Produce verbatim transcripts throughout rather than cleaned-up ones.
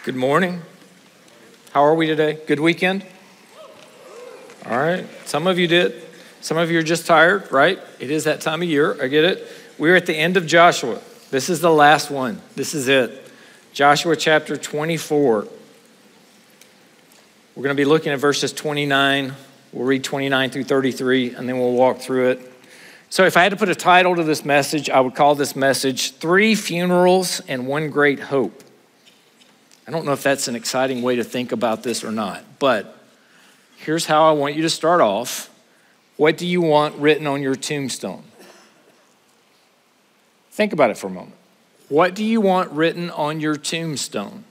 Good morning. How are we today? Good weekend? All right. Some of you did. Some of you are just tired, right? It is that time of year. I get it. We're at the end of Joshua. This is the last one. This is it. Joshua chapter twenty-four. We're going to be looking at verses twenty-nine. We'll read twenty-nine through thirty-three, and then we'll walk through it. So if I had to put a title to this message, I would call this message, Three Funerals and One Great Hope. I don't know if that's an exciting way to think about this or not, but here's how I want you to start off. What do you want written on your tombstone? Think about it for a moment. What do you want written on your tombstone?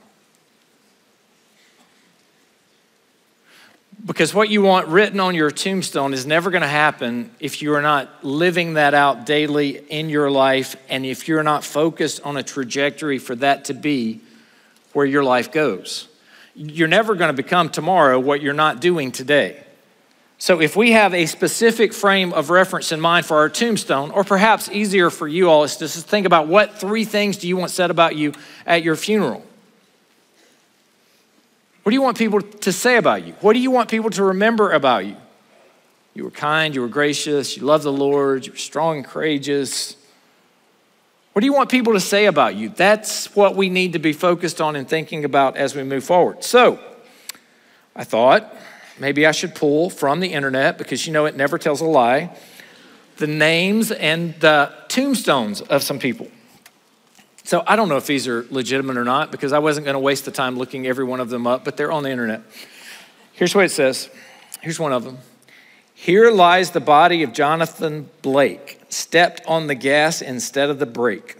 Because what you want written on your tombstone is never going to happen if you are not living that out daily in your life, and if you're not focused on a trajectory for that to be where your life goes. You're never going to become tomorrow what you're not doing today. So if we have a specific frame of reference in mind for our tombstone, or perhaps easier for you all is to just think about what three things do you want said about you at your funeral? What do you want people to say about you? What do you want people to remember about you? You were kind, you were gracious, you loved the Lord, you were strong and courageous. What do you want people to say about you? That's what we need to be focused on and thinking about as we move forward. So I thought maybe I should pull from the internet, because you know it never tells a lie, the names and the tombstones of some people. So I don't know if these are legitimate or not, because I wasn't going to waste the time looking every one of them up, but they're on the internet. Here's what it says. Here's one of them. Here lies the body of Jonathan Blake, stepped on the gas instead of the brake.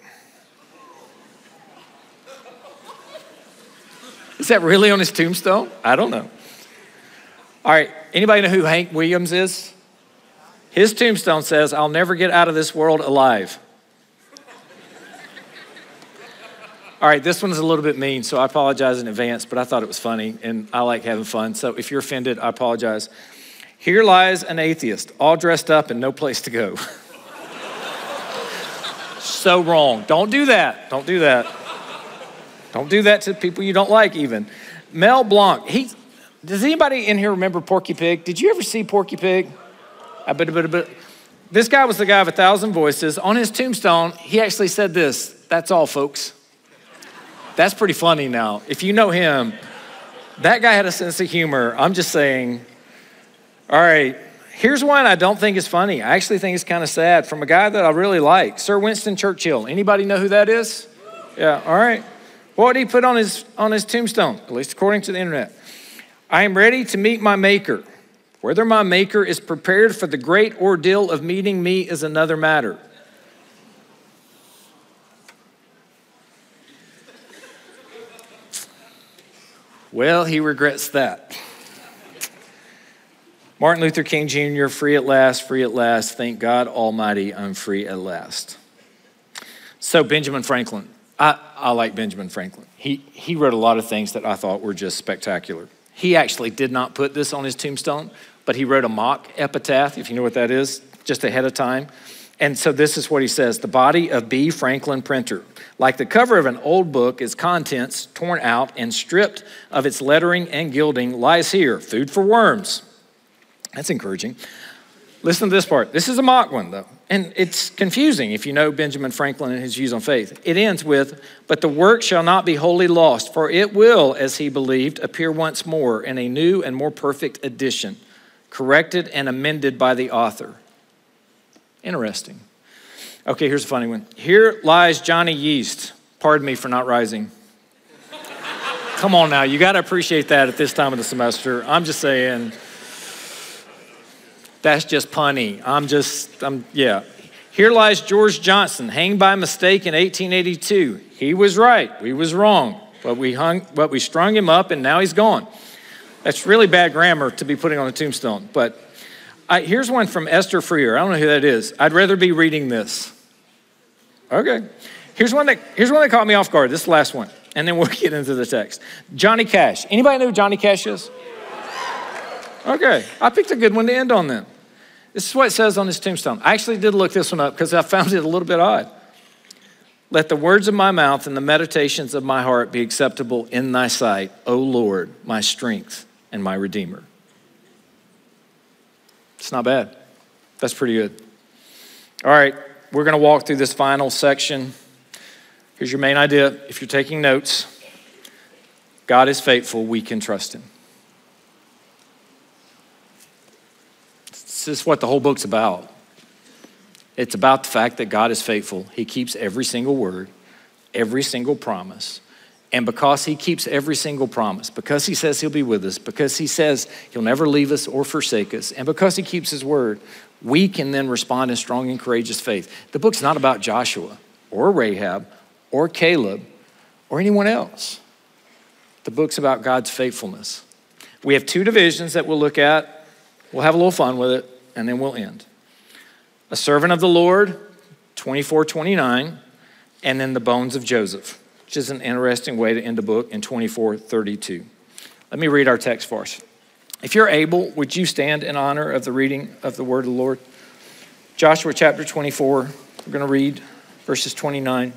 Is that really on his tombstone? I don't know. All right, anybody know who Hank Williams is? His tombstone says, I'll never get out of this world alive. All right, this one's a little bit mean, so I apologize in advance, but I thought it was funny, and I like having fun. So if you're offended, I apologize. Here lies an atheist, all dressed up and no place to go. So wrong. Don't do that. Don't do that. Don't do that to people you don't like even. Mel Blanc. He, does anybody in here remember Porky Pig? Did you ever see Porky Pig? I bet, bet, bet. This guy was the guy of a thousand voices. On his tombstone, he actually said this, that's all, folks. That's pretty funny now. If you know him, that guy had a sense of humor. I'm just saying. All right, here's one I don't think is funny. I actually think it's kind of sad, from a guy that I really like, Sir Winston Churchill. Anybody know who that is? Yeah, all right. What did he put on his, on his tombstone, at least according to the internet? I am ready to meet my maker. Whether my maker is prepared for the great ordeal of meeting me is another matter. Well, he regrets that. Martin Luther King Junior, free at last, free at last. Thank God Almighty, I'm free at last. So Benjamin Franklin. I, I like Benjamin Franklin. He, he wrote a lot of things that I thought were just spectacular. He actually did not put this on his tombstone, but he wrote a mock epitaph, if you know what that is, just ahead of time. And so this is what he says. The body of B. Franklin Printer, like the cover of an old book, its contents torn out and stripped of its lettering and gilding, lies here, food for worms. That's encouraging. Listen to this part. This is a mock one, though, and it's confusing if you know Benjamin Franklin and his views on faith. It ends with, but the work shall not be wholly lost, for it will, as he believed, appear once more in a new and more perfect edition, corrected and amended by the author. Interesting. Okay, here's a funny one. Here lies Johnny Yeast. Pardon me for not rising. Come on now, you got to appreciate that at this time of the semester. I'm just saying... That's just punny. I'm just, I'm, yeah. Here lies George Johnson, hanged by mistake in eighteen eighty-two. He was right, we was wrong, but we hung, but we strung him up and now he's gone. That's really bad grammar to be putting on a tombstone. But I, here's one from Esther Freer. I don't know who that is. I'd rather be reading this. Okay. Here's one that, here's one that caught me off guard. This is the last one. And then we'll get into the text. Johnny Cash. Anybody know who Johnny Cash is? Okay, I picked a good one to end on then. This is what it says on his tombstone. I actually did look this one up because I found it a little bit odd. Let the words of my mouth and the meditations of my heart be acceptable in thy sight, O Lord, my strength and my Redeemer. It's not bad. That's pretty good. All right, we're going to walk through this final section. Here's your main idea. If you're taking notes, God is faithful. We can trust him. This is what the whole book's about. It's about the fact that God is faithful. He keeps every single word, every single promise. And because he keeps every single promise, because he says he'll be with us, because he says he'll never leave us or forsake us, and because he keeps his word, we can then respond in strong and courageous faith. The book's not about Joshua or Rahab or Caleb or anyone else. The book's about God's faithfulness. We have two divisions that we'll look at. We'll have a little fun with it, and then we'll end. A servant of the Lord, twenty-four twenty-nine, and then the bones of Joseph, which is an interesting way to end a book in twenty-four thirty-two. Let me read our text for us. If you're able, would you stand in honor of the reading of the word of the Lord? Joshua chapter twenty-four, we're going to read verses twenty-nine.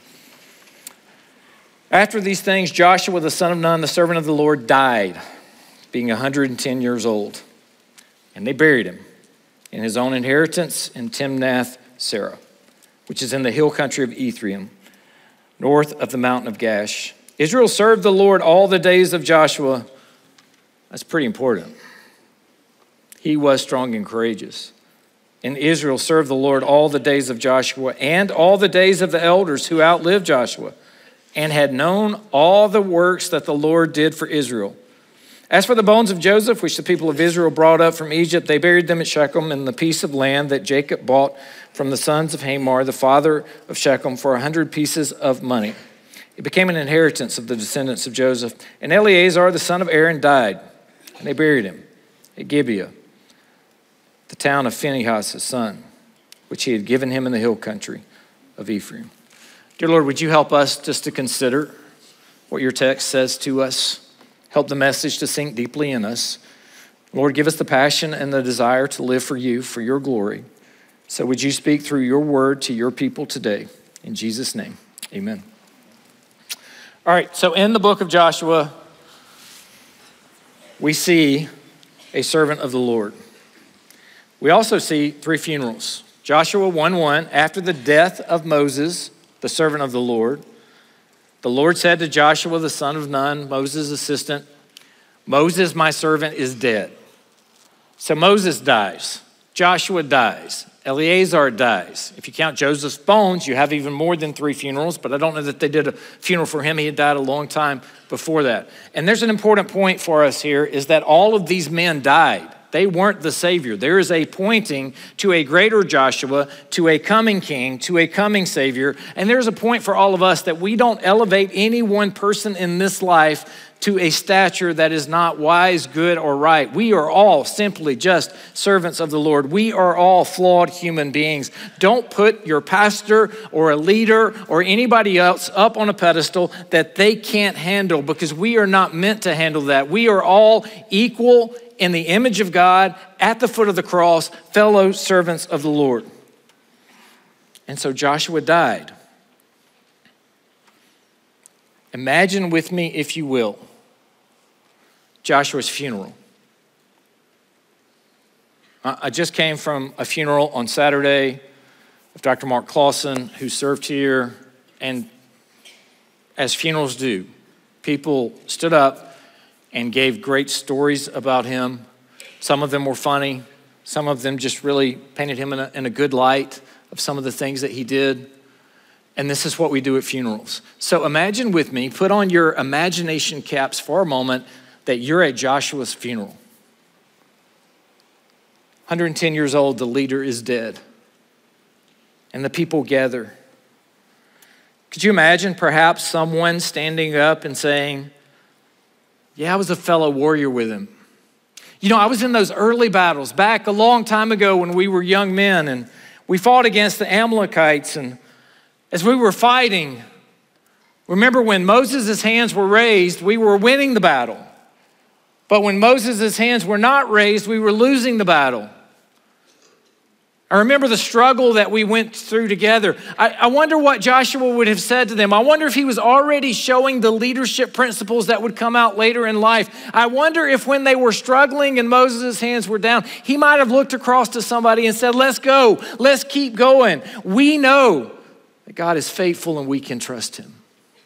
After these things, Joshua the son of Nun, the servant of the Lord, died, being one hundred ten years old. And they buried him in his own inheritance in Timnath-Serah, which is in the hill country of Ephraim, north of the mountain of Gash. Israel served the Lord all the days of Joshua. That's pretty important. He was strong and courageous. And Israel served the Lord all the days of Joshua and all the days of the elders who outlived Joshua and had known all the works that the Lord did for Israel. As for the bones of Joseph, which the people of Israel brought up from Egypt, they buried them at Shechem in the piece of land that Jacob bought from the sons of Hamor, the father of Shechem, for a hundred pieces of money. It became an inheritance of the descendants of Joseph. And Eleazar, the son of Aaron, died, and they buried him at Gibeah, the town of Phinehas, his son, which he had given him in the hill country of Ephraim. Dear Lord, would you help us just to consider what your text says to us? Help the message to sink deeply in us. Lord, give us the passion and the desire to live for you, for your glory. So would you speak through your word to your people today? In Jesus' name, amen. All right, so in the book of Joshua, we see a servant of the Lord. We also see three funerals. Joshua one one, after the death of Moses, the servant of the Lord, the Lord said to Joshua, the son of Nun, Moses' assistant, Moses, my servant, is dead. So Moses dies. Joshua dies. Eleazar dies. If you count Joseph's bones, you have even more than three funerals, but I don't know that they did a funeral for him. He had died a long time before that. And there's an important point for us here is that all of these men died. They weren't the Savior. There is a pointing to a greater Joshua, to a coming king, to a coming Savior. And there's a point for all of us that we don't elevate any one person in this life to a stature that is not wise, good, or right. We are all simply just servants of the Lord. We are all flawed human beings. Don't put your pastor or a leader or anybody else up on a pedestal that they can't handle, because we are not meant to handle that. We are all equal in the image of God, at the foot of the cross, fellow servants of the Lord. And so Joshua died. Imagine with me, if you will, Joshua's funeral. I just came from a funeral on Saturday of Doctor Mark Clausen, who served here, and as funerals do, people stood up and gave great stories about him. Some of them were funny. Some of them just really painted him in a, in a good light of some of the things that he did. And this is what we do at funerals. So imagine with me, put on your imagination caps for a moment, that you're at Joshua's funeral. one hundred ten years old, the leader is dead. And the people gather. Could you imagine perhaps someone standing up and saying, yeah, I was a fellow warrior with him. You know, I was in those early battles back a long time ago when we were young men, and we fought against the Amalekites. And as we were fighting, remember when Moses' hands were raised, we were winning the battle. But when Moses' hands were not raised, we were losing the battle. I remember the struggle that we went through together. I, I wonder what Joshua would have said to them. I wonder if he was already showing the leadership principles that would come out later in life. I wonder if when they were struggling and Moses' hands were down, he might have looked across to somebody and said, let's go, let's keep going. We know that God is faithful and we can trust him.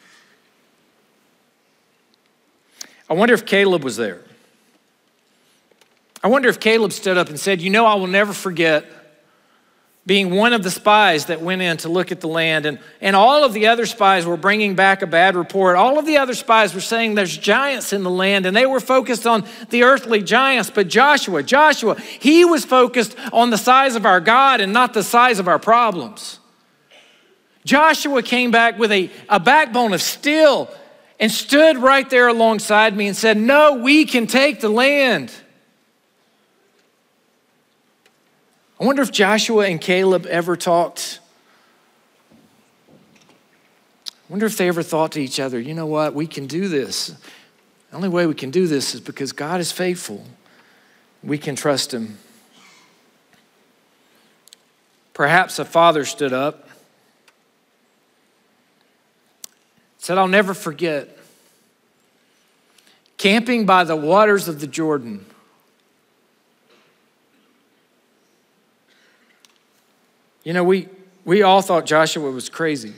I wonder if Caleb was there. I wonder if Caleb stood up and said, you know, I will never forget being one of the spies that went in to look at the land. And, and all of the other spies were bringing back a bad report. All of the other spies were saying there's giants in the land, and they were focused on the earthly giants. But Joshua, Joshua, he was focused on the size of our God and not the size of our problems. Joshua came back with a, a backbone of steel and stood right there alongside me and said, no, we can take the land. I wonder if Joshua and Caleb ever talked. I wonder if they ever thought to each other, you know what, we can do this. The only way we can do this is because God is faithful. We can trust him. Perhaps a father stood up, said, I'll never forget camping by the waters of the Jordan. You know, we, we all thought Joshua was crazy.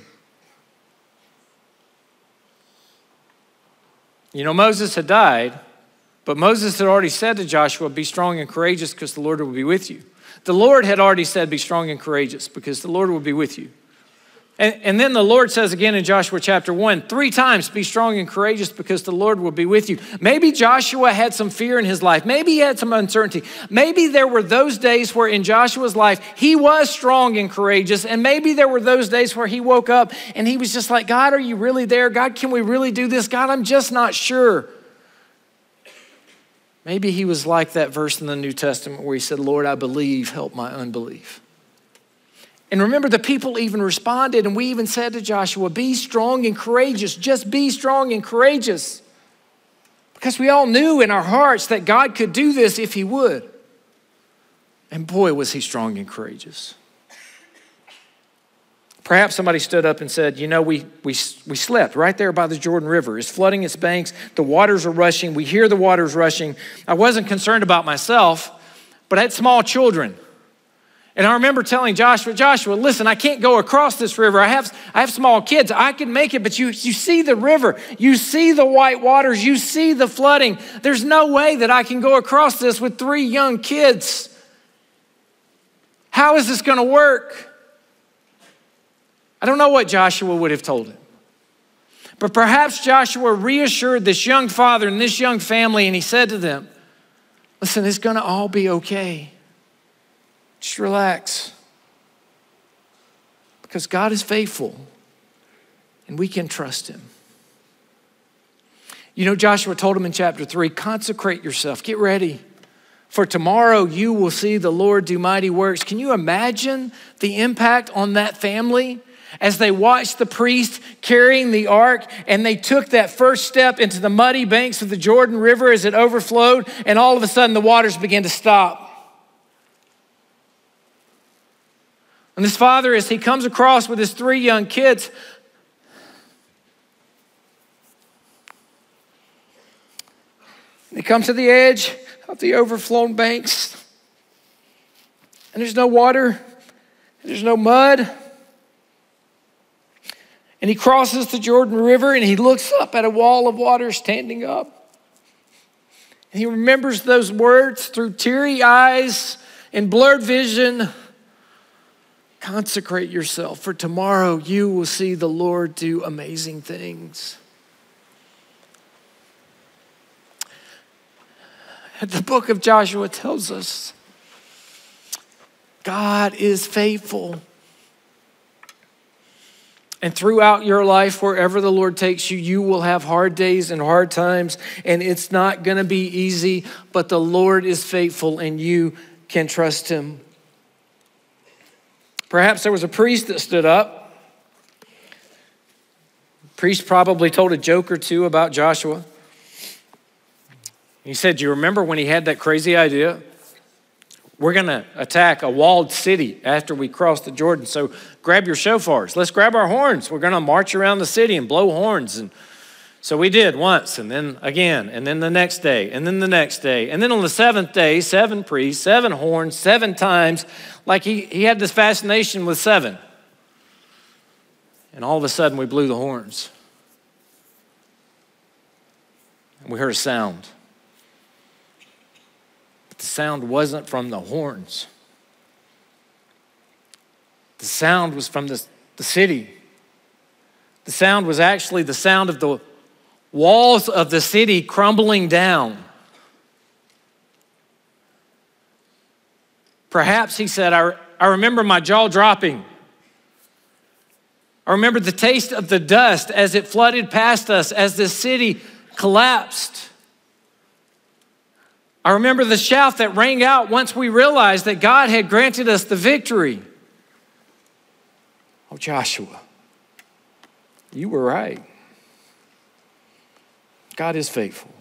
You know, Moses had died, but Moses had already said to Joshua, be strong and courageous because the Lord will be with you. The Lord had already said, be strong and courageous because the Lord will be with you. And, and then the Lord says again in Joshua chapter one, three times, be strong and courageous because the Lord will be with you. Maybe Joshua had some fear in his life. Maybe he had some uncertainty. Maybe there were those days where in Joshua's life, he was strong and courageous. And maybe there were those days where he woke up and he was just like, God, are you really there? God, can we really do this? God, I'm just not sure. Maybe he was like that verse in the New Testament where he said, Lord, I believe, help my unbelief. And remember, the people even responded, and we even said to Joshua, be strong and courageous. Just be strong and courageous. Because we all knew in our hearts that God could do this if he would. And boy, was he strong and courageous. Perhaps somebody stood up and said, you know, we, we, we slept right there by the Jordan River. It's flooding its banks. The waters are rushing. We hear the waters rushing. I wasn't concerned about myself, but I had small children. And I remember telling Joshua, Joshua, listen, I can't go across this river. I have, I have small kids. I can make it, but you, you see the river. You see the white waters. You see the flooding. There's no way that I can go across this with three young kids. How is this going to work? I don't know what Joshua would have told him. But perhaps Joshua reassured this young father and this young family, and he said to them, listen, it's going to all be okay. Just relax. Because God is faithful and we can trust him. You know, Joshua told him in chapter three, consecrate yourself, get ready. For tomorrow you will see the Lord do mighty works. Can you imagine the impact on that family as they watched the priest carrying the ark and they took that first step into the muddy banks of the Jordan River as it overflowed, and all of a sudden the waters began to stop. And this father, as he comes across with his three young kids, they come to the edge of the overflown banks, and there's no water, there's no mud. And he crosses the Jordan River and he looks up at a wall of water standing up. And he remembers those words through teary eyes and blurred vision. Consecrate yourself, for tomorrow you will see the Lord do amazing things. The book of Joshua tells us God is faithful. And throughout your life, wherever the Lord takes you, you will have hard days and hard times, and it's not going to be easy, but the Lord is faithful and you can trust him. Perhaps there was a priest that stood up. The priest probably told a joke or two about Joshua. He said, do you remember when he had that crazy idea? We're going to attack a walled city after we cross the Jordan. So grab your shofars. Let's grab our horns. We're going to march around the city and blow horns. And so we did once, and then again, and then the next day, and then the next day. And then on the seventh day, seven priests, seven horns, seven times. Like he, he had this fascination with seven. And all of a sudden, we blew the horns. And we heard a sound. But the sound wasn't from the horns. The sound was from the, the city. The sound was actually the sound of the walls of the city crumbling down. Perhaps he said, I, I remember my jaw dropping. I remember the taste of the dust as it flooded past us as the city collapsed. I remember the shout that rang out once we realized that God had granted us the victory. Oh, Joshua, you were right. God is faithful.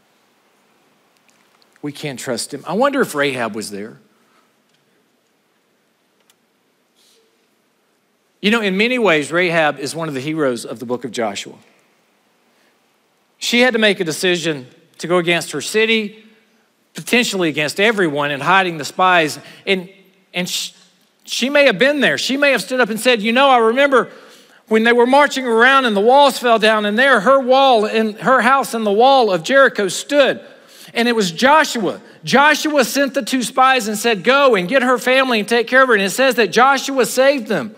We can't trust him. I wonder if Rahab was there. You know, in many ways, Rahab is one of the heroes of the book of Joshua. She had to make a decision to go against her city, potentially against everyone, and hiding the spies. And, and she, she may have been there. She may have stood up and said, you know, I remember when they were marching around and the walls fell down, and there her wall and her house and the wall of Jericho stood. And it was Joshua. Joshua sent the two spies and said, go and get her family and take care of her. And it says that Joshua saved them.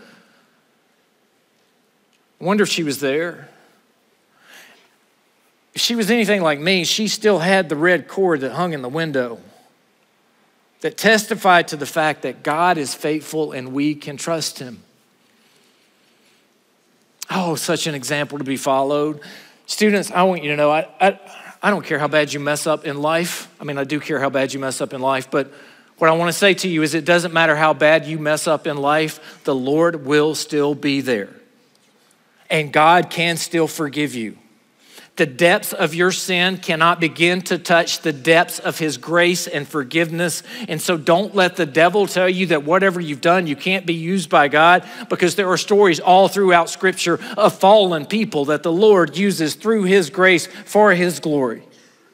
I wonder if she was there. If she was anything like me, she still had the red cord that hung in the window that testified to the fact that God is faithful and we can trust him. Oh, such an example to be followed. Students, I want you to know, I, I, I don't care how bad you mess up in life. I mean, I do care how bad you mess up in life, but what I want to say to you is it doesn't matter how bad you mess up in life, the Lord will still be there. And God can still forgive you. The depths of your sin cannot begin to touch the depths of his grace and forgiveness. And so don't let the devil tell you that whatever you've done, you can't be used by God, because there are stories all throughout Scripture of fallen people that the Lord uses through his grace for his glory.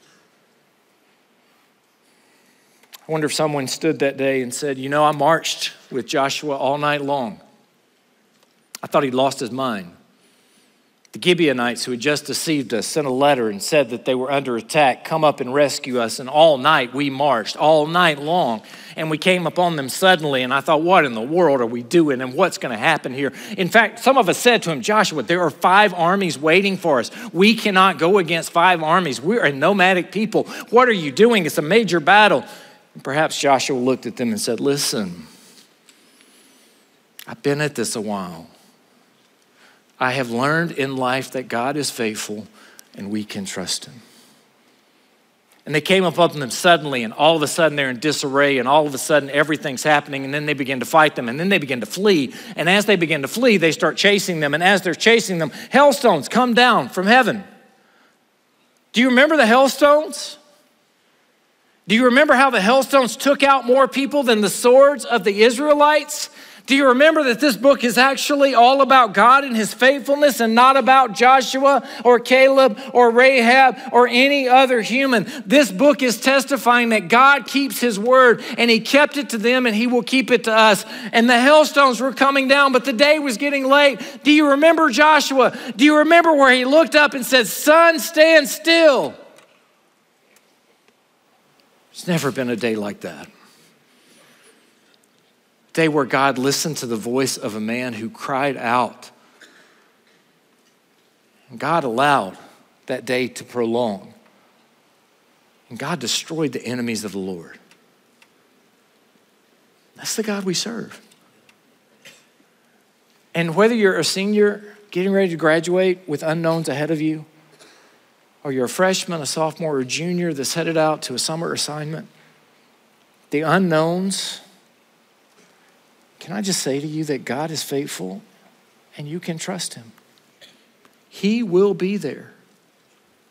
I wonder if someone stood that day and said, you know, I marched with Joshua all night long. I thought he'd lost his mind. The Gibeonites, who had just deceived us, sent a letter and said that they were under attack. Come up and rescue us. And all night we marched, all night long. And we came upon them suddenly. And I thought, what in the world are we doing? And what's going to happen here? In fact, some of us said to him, Joshua, there are five armies waiting for us. We cannot go against five armies. We're a nomadic people. What are you doing? It's a major battle. And perhaps Joshua looked at them and said, listen, I've been at this a while. I have learned in life that God is faithful and we can trust him. And they came up on them suddenly, and all of a sudden they're in disarray, and all of a sudden everything's happening, and then they begin to fight them, and then they begin to flee. And as they begin to flee, they start chasing them, and as they're chasing them, hailstones come down from heaven. Do you remember the hailstones? Do you remember how the hailstones took out more people than the swords of the Israelites? Do you remember that this book is actually all about God and his faithfulness and not about Joshua or Caleb or Rahab or any other human? This book is testifying that God keeps his word, and he kept it to them and he will keep it to us. And the hailstones were coming down, but the day was getting late. Do you remember Joshua? Do you remember where he looked up and said, sun, stand still? There's never been a day like that. Day where God listened to the voice of a man who cried out. And God allowed that day to prolong. And God destroyed the enemies of the Lord. That's the God we serve. And whether you're a senior getting ready to graduate with unknowns ahead of you, or you're a freshman, a sophomore, or a junior that's headed out to a summer assignment, the unknowns, can I just say to you that God is faithful and you can trust him? He will be there.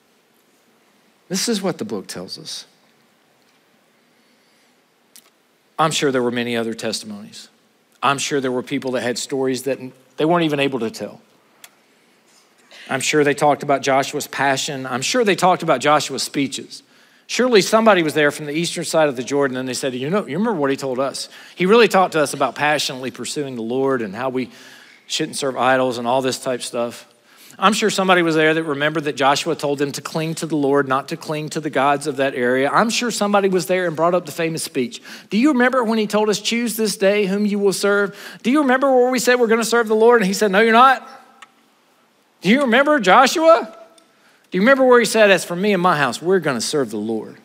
This is what the book tells us. I'm sure there were many other testimonies. I'm sure there were people that had stories that they weren't even able to tell. I'm sure they talked about Joshua's passion. I'm sure they talked about Joshua's speeches. Surely somebody was there from the eastern side of the Jordan and they said, you know, you remember what he told us? He really talked to us about passionately pursuing the Lord and how we shouldn't serve idols and all this type stuff. I'm sure somebody was there that remembered that Joshua told them to cling to the Lord, not to cling to the gods of that area. I'm sure somebody was there and brought up the famous speech. Do you remember when he told us, choose this day whom you will serve? Do you remember where we said we're going to serve the Lord? And he said, no, you're not. Do you remember Joshua? Do you remember where he said, as for me and my house, we're going to serve the Lord?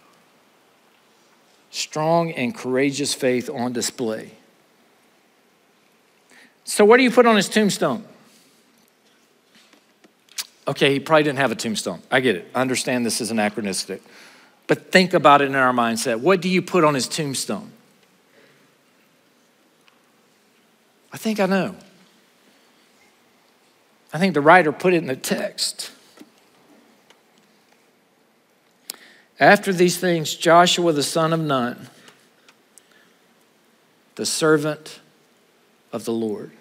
Strong and courageous faith on display. So what do you put on his tombstone? Okay, he probably didn't have a tombstone. I get it. I understand this is anachronistic. But think about it in our mindset. What do you put on his tombstone? I think I know. I think the writer put it in the text. After these things, Joshua the son of Nun, the servant of the Lord.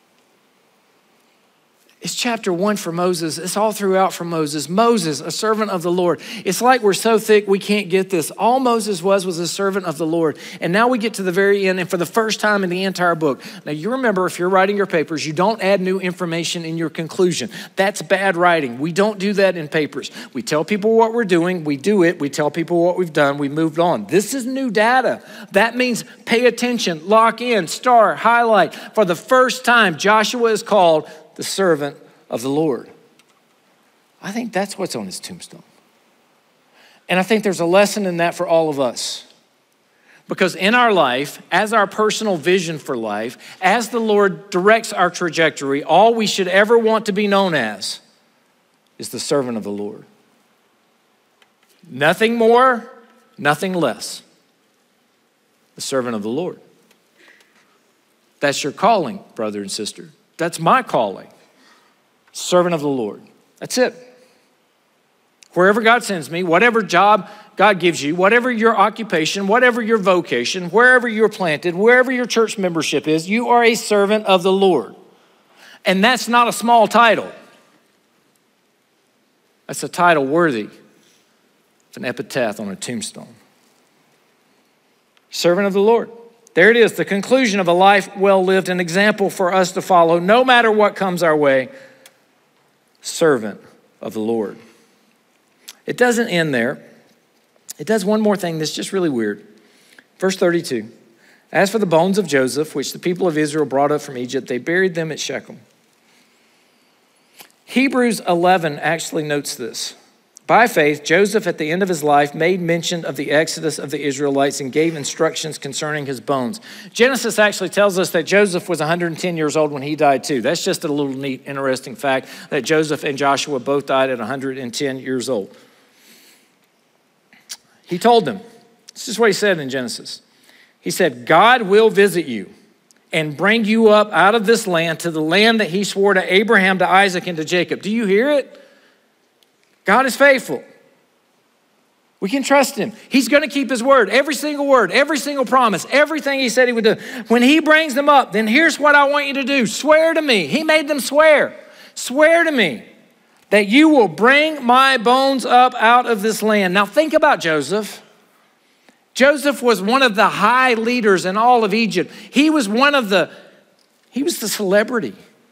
It's chapter one for Moses. It's all throughout for Moses. Moses, a servant of the Lord. It's like we're so thick we can't get this. All Moses was was a servant of the Lord. And now we get to the very end, and for the first time in the entire book. Now you remember, if you're writing your papers, you don't add new information in your conclusion. That's bad writing. We don't do that in papers. We tell people what we're doing. We do it. We tell people what we've done. We moved on. This is new data. That means pay attention, lock in, star, highlight. For the first time, Joshua is called the servant of the Lord. I think that's what's on his tombstone. And I think there's a lesson in that for all of us. Because in our life, as our personal vision for life, as the Lord directs our trajectory, all we should ever want to be known as is the servant of the Lord. Nothing more, nothing less. The servant of the Lord. That's your calling, brother and sister. That's my calling. Servant of the Lord. That's it. Wherever God sends me, whatever job God gives you, whatever your occupation, whatever your vocation, wherever you're planted, wherever your church membership is, you are a servant of the Lord. And that's not a small title. That's a title worthy of an epitaph on a tombstone. Servant of the Lord. There it is, the conclusion of a life well lived, an example for us to follow, no matter what comes our way. Servant of the Lord. It doesn't end there. It does one more thing that's just really weird. Verse thirty-two. As for the bones of Joseph, which the people of Israel brought up from Egypt, they buried them at Shechem. Hebrews eleven actually notes this. By faith, Joseph at the end of his life made mention of the exodus of the Israelites and gave instructions concerning his bones. Genesis actually tells us that Joseph was one hundred ten years old when he died too. That's just a little neat, interesting fact that Joseph and Joshua both died at one hundred ten years old. He told them, this is what he said in Genesis. He said, God will visit you and bring you up out of this land to the land that he swore to Abraham, to Isaac, and to Jacob. Do you hear it? God is faithful. We can trust him. He's going to keep his word, every single word, every single promise, everything he said he would do. When he brings them up, then here's what I want you to do. Swear to me. He made them swear. Swear to me that you will bring my bones up out of this land. Now think about Joseph. Joseph was one of the high leaders in all of Egypt. He was one of the, he was the celebrity.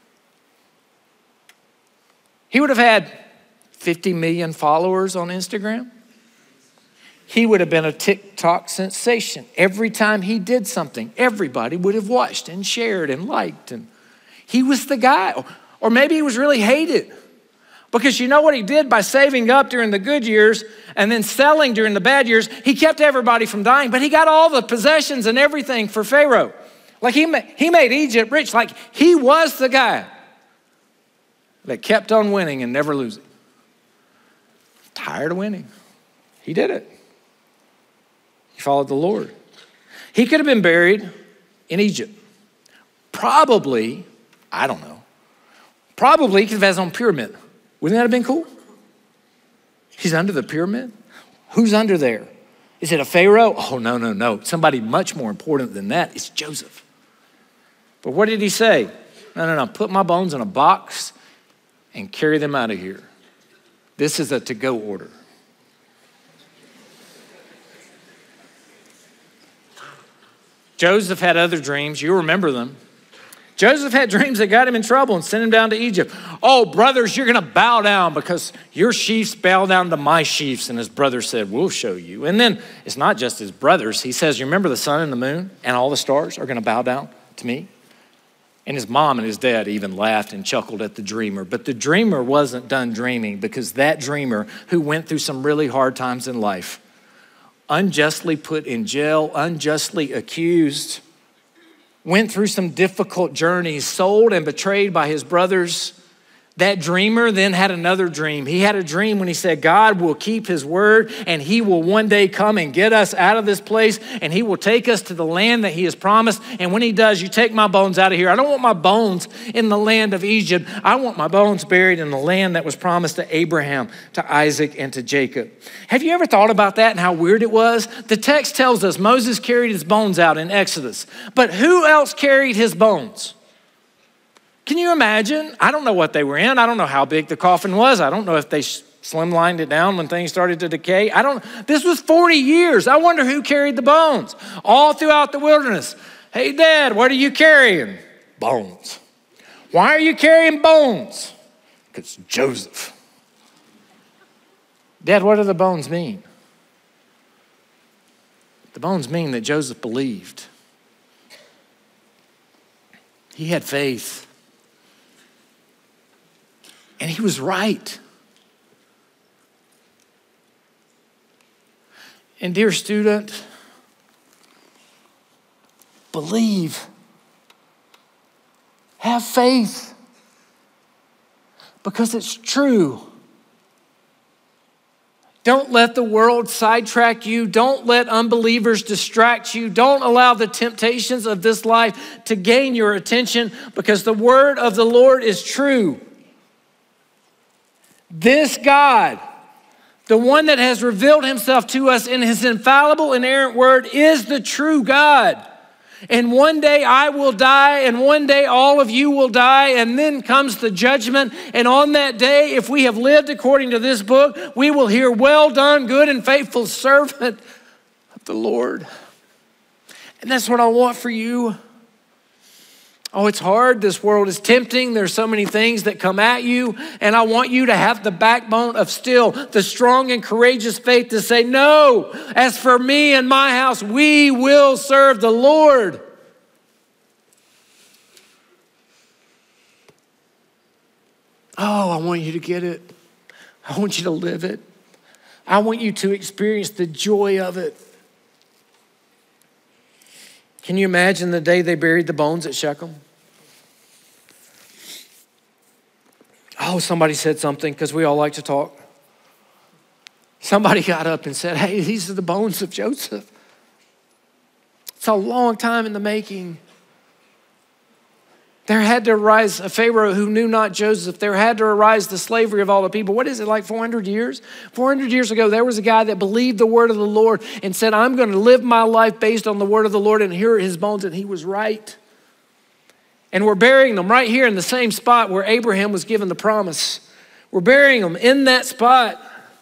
He would have had fifty million followers on Instagram. He would have been a TikTok sensation. Every time he did something, everybody would have watched and shared and liked. And he was the guy. Or maybe he was really hated. Because you know what he did by saving up during the good years and then selling during the bad years? He kept everybody from dying, but he got all the possessions and everything for Pharaoh. Like he, he made Egypt rich. Like he was the guy that kept on winning and never losing. Tired of winning. He did it. He followed the Lord. He could have been buried in Egypt. Probably, I don't know. Probably he could have had his own pyramid. Wouldn't that have been cool? He's under the pyramid. Who's under there? Is it a Pharaoh? Oh, no, no, no. Somebody much more important than that. It's Joseph. But what did he say? No, no, no. Put my bones in a box and carry them out of here. This is a to-go order. Joseph had other dreams. You remember them. Joseph had dreams that got him in trouble and sent him down to Egypt. Oh, brothers, you're going to bow down because your chiefs bow down to my chiefs. And his brother said, we'll show you. And then it's not just his brothers. He says, you remember the sun and the moon and all the stars are going to bow down to me? And his mom and his dad even laughed and chuckled at the dreamer. But the dreamer wasn't done dreaming, because that dreamer, who went through some really hard times in life, unjustly put in jail, unjustly accused, went through some difficult journeys, sold and betrayed by his brothers. That dreamer then had another dream. He had a dream when he said, God will keep his word and he will one day come and get us out of this place and he will take us to the land that he has promised. And when he does, you take my bones out of here. I don't want my bones in the land of Egypt. I want my bones buried in the land that was promised to Abraham, to Isaac, and to Jacob. Have you ever thought about that and how weird it was? The text tells us Moses carried his bones out in Exodus, but who else carried his bones? Can you imagine? I don't know what they were in. I don't know how big the coffin was. I don't know if they slimlined it down when things started to decay. I don't, this was forty years. I wonder who carried the bones all throughout the wilderness. Hey, Dad, what are you carrying? Bones. Why are you carrying bones? Because Joseph. Dad, what do the bones mean? The bones mean that Joseph believed. He had faith. And he was right. And dear student, believe. Have faith. Because it's true. Don't let the world sidetrack you. Don't let unbelievers distract you. Don't allow the temptations of this life to gain your attention, because the word of the Lord is true. This God, the one that has revealed himself to us in his infallible, inerrant word, is the true God. And one day I will die, and one day all of you will die, and then comes the judgment. And on that day, if we have lived according to this book, we will hear, well done, good and faithful servant of the Lord. And that's what I want for you. Oh, it's hard. This world is tempting. There's so many things that come at you. And I want you to have the backbone of still the strong and courageous faith to say, no, as for me and my house, we will serve the Lord. Oh, I want you to get it. I want you to live it. I want you to experience the joy of it. Can you imagine the day they buried the bones at Shechem? Oh, somebody said something, because we all like to talk. Somebody got up and said, hey, these are the bones of Joseph. It's a long time in the making. There had to arise a Pharaoh who knew not Joseph. There had to arise the slavery of all the people. What is it, like four hundred years? four hundred years ago, there was a guy that believed the word of the Lord and said, I'm going to live my life based on the word of the Lord, and here are his bones, and he was right. And we're burying them right here in the same spot where Abraham was given the promise. We're burying them in that spot.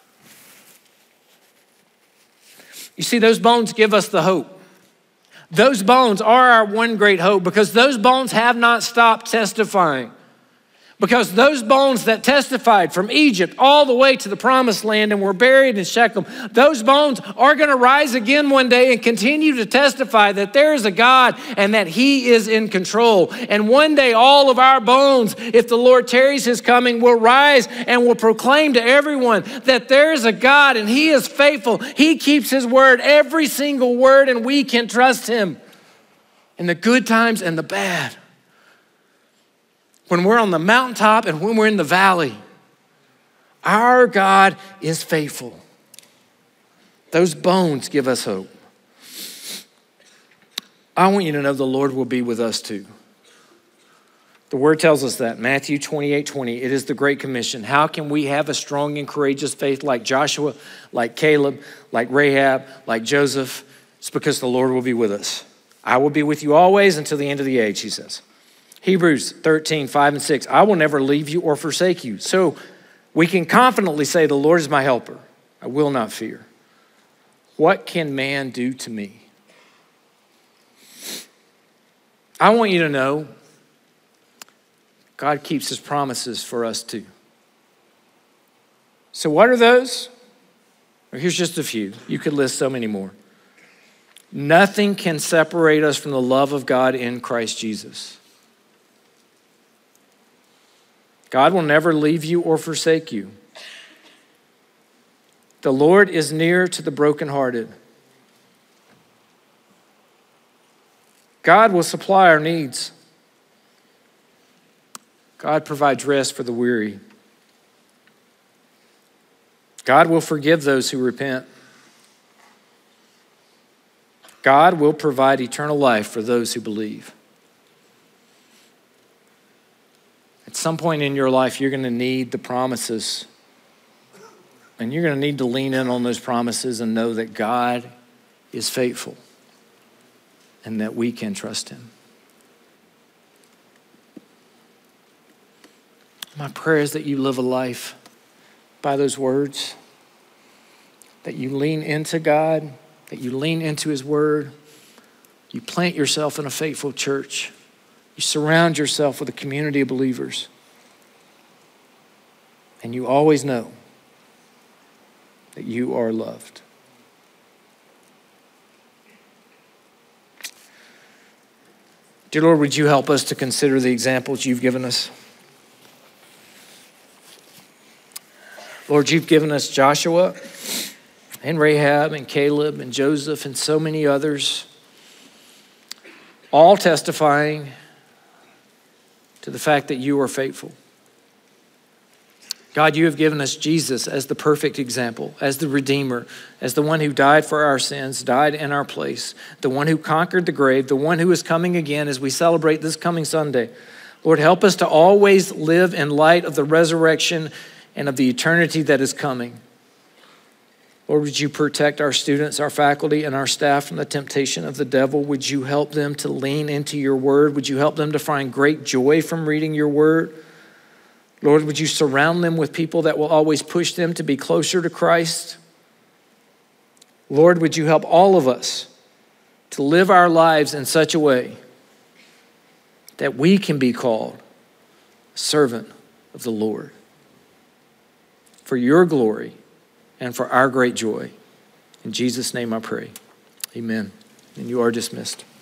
You see, those bones give us the hope. Those bones are our one great hope, because those bones have not stopped testifying. Because those bones that testified from Egypt all the way to the promised land and were buried in Shechem, those bones are going to rise again one day and continue to testify that there is a God and that he is in control. And one day all of our bones, if the Lord tarries his coming, will rise and will proclaim to everyone that there is a God and he is faithful. He keeps his word, every single word, and we can trust him in the good times and the bad. When we're on the mountaintop and when we're in the valley, our God is faithful. Those bones give us hope. I want you to know the Lord will be with us too. The word tells us that, Matthew twenty-eight twenty, it is the Great Commission. How can we have a strong and courageous faith like Joshua, like Caleb, like Rahab, like Joseph? It's because the Lord will be with us. I will be with you always until the end of the age, he says. Hebrews thirteen, five and six, I will never leave you or forsake you. So we can confidently say, the Lord is my helper. I will not fear. What can man do to me? I want you to know God keeps his promises for us too. So what are those? Well, here's just a few. You could list so many more. Nothing can separate us from the love of God in Christ Jesus. God will never leave you or forsake you. The Lord is near to the brokenhearted. God will supply our needs. God provides rest for the weary. God will forgive those who repent. God will provide eternal life for those who believe. At some point in your life, you're going to need the promises. And you're going to need to lean in on those promises and know that God is faithful and that we can trust him. My prayer is that you live a life by those words, that you lean into God, that you lean into his word, you plant yourself in a faithful church, you surround yourself with a community of believers, and you always know that you are loved. Dear Lord, would you help us to consider the examples you've given us? Lord, you've given us Joshua and Rahab and Caleb and Joseph and so many others, all testifying to the fact that you are faithful. God, you have given us Jesus as the perfect example, as the Redeemer, as the one who died for our sins, died in our place, the one who conquered the grave, the one who is coming again as we celebrate this coming Sunday. Lord, help us to always live in light of the resurrection and of the eternity that is coming. Lord, would you protect our students, our faculty, and our staff from the temptation of the devil? Would you help them to lean into your word? Would you help them to find great joy from reading your word? Lord, would you surround them with people that will always push them to be closer to Christ? Lord, would you help all of us to live our lives in such a way that we can be called a servant of the Lord for your glory and for our great joy. In Jesus' name I pray. Amen. And you are dismissed.